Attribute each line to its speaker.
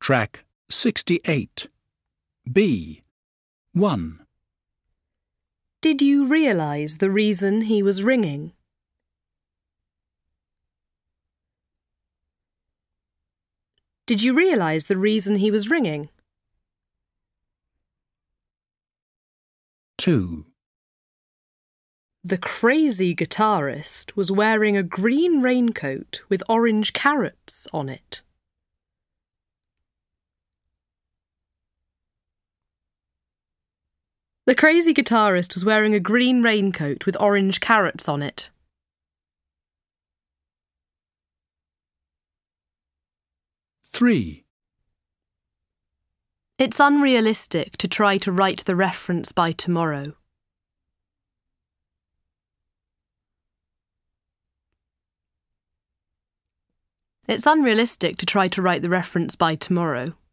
Speaker 1: Track 68. B. 1.
Speaker 2: Did you realise the reason he was ringing? Did you realise the reason he was ringing?
Speaker 1: 2.
Speaker 2: The crazy guitarist was wearing a green raincoat with orange carrots on it. The crazy guitarist was wearing a green raincoat with orange carrots on it.
Speaker 1: 3.
Speaker 2: It's unrealistic to try to write the reference by tomorrow. It's unrealistic to try to write the reference by tomorrow.